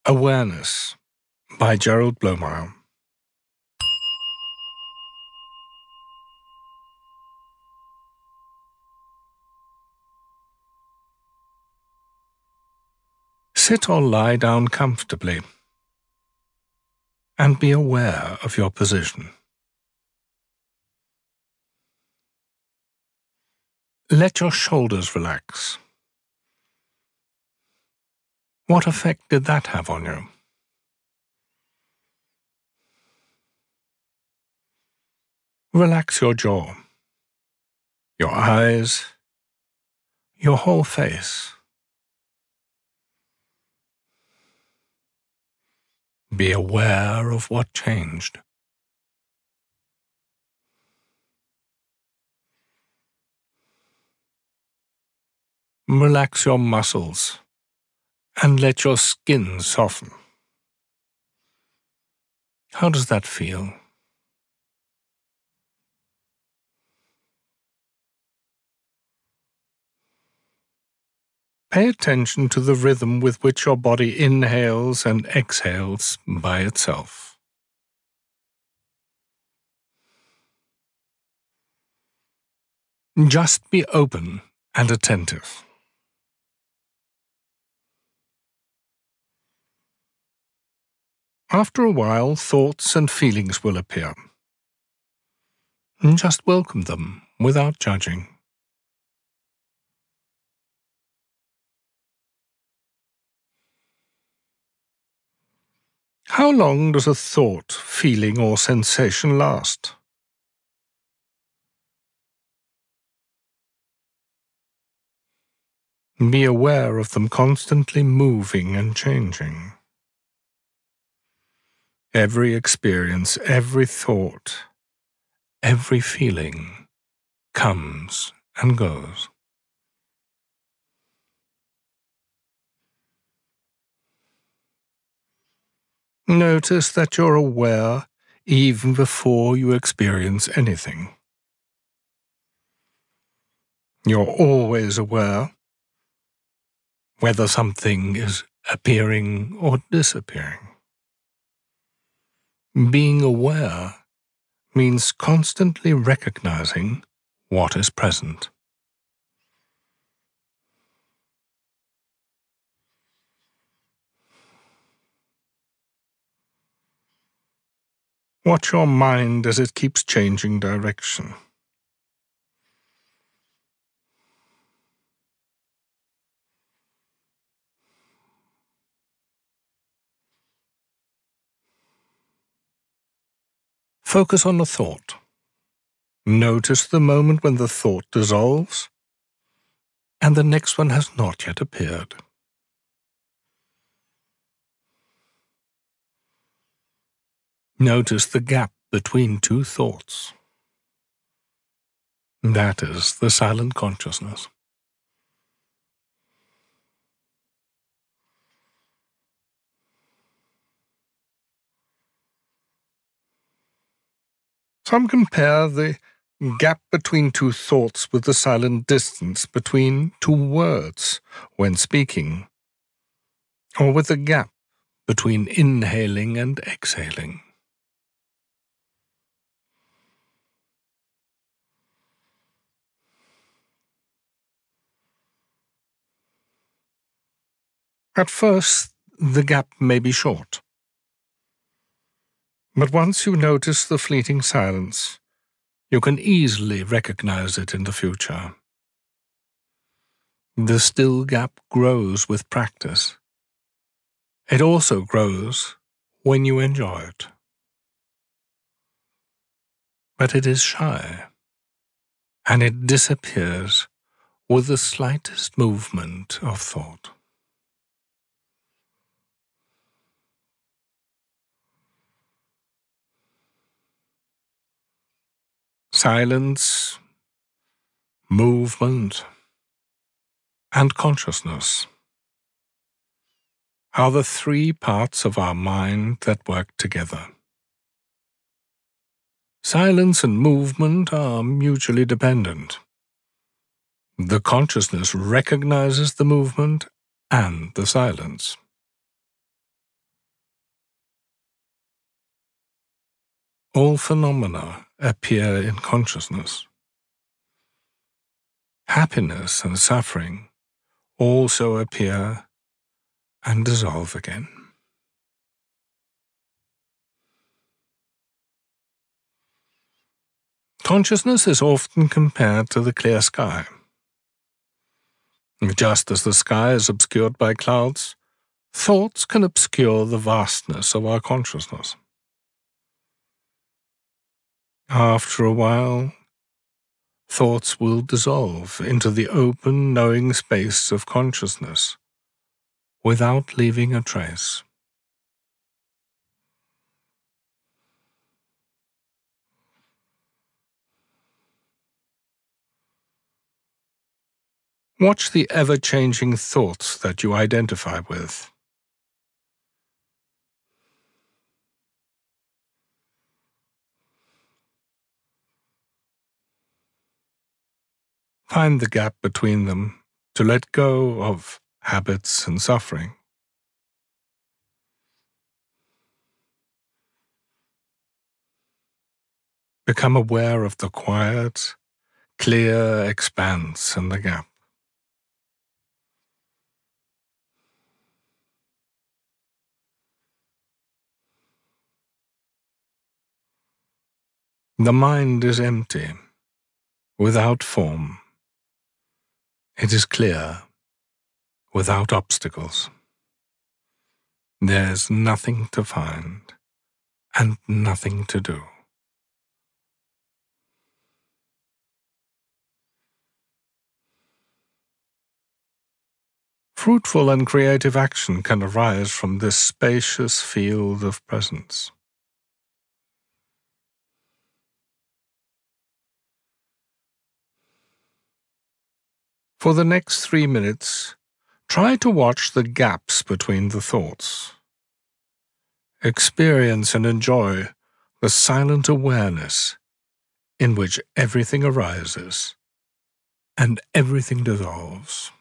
Awareness by Gerald Blomeyer. Sit or lie down comfortably and be aware of your position. Let your shoulders relax. What effect did that have on you? Relax your jaw, your eyes, your whole face. Be aware of what changed. Relax your muscles and let your skin soften. How does that feel? Pay attention to the rhythm with which your body inhales and exhales by itself. Just be open and attentive. After a while, thoughts and feelings will appear. Just welcome them without judging. How long does a thought, feeling, or sensation last? Be aware of them constantly moving and changing. Every experience, every thought, every feeling comes and goes. Notice that you're aware even before you experience anything. You're always aware, whether something is appearing or disappearing. Being aware means constantly recognizing what is present. Watch your mind as it keeps changing direction. Focus on the thought. Notice the moment when the thought dissolves and the next one has not yet appeared. Notice the gap between two thoughts. That is the silent consciousness. Some compare the gap between two thoughts with the silent distance between two words when speaking, or with the gap between inhaling and exhaling. At first, the gap may be short. But once you notice the fleeting silence, you can easily recognize it in the future. The still gap grows with practice. It also grows when you enjoy it. But it is shy, and it disappears with the slightest movement of thought. Silence, movement, and consciousness are the three parts of our mind that work together. Silence and movement are mutually dependent. The consciousness recognizes the movement and the silence. All phenomena appear in consciousness. Happiness and suffering also appear and dissolve again. Consciousness is often compared to the clear sky. Just as the sky is obscured by clouds, thoughts can obscure the vastness of our consciousness. After a while, thoughts will dissolve into the open, knowing space of consciousness without leaving a trace. Watch the ever-changing thoughts that you identify with. Find the gap between them to let go of habits and suffering. Become aware of the quiet, clear expanse in the gap. The mind is empty, without form. It is clear, without obstacles. There's nothing to find and nothing to do. Fruitful and creative action can arise from this spacious field of presence. For the next 3 minutes, try to watch the gaps between the thoughts. Experience and enjoy the silent awareness in which everything arises and everything dissolves.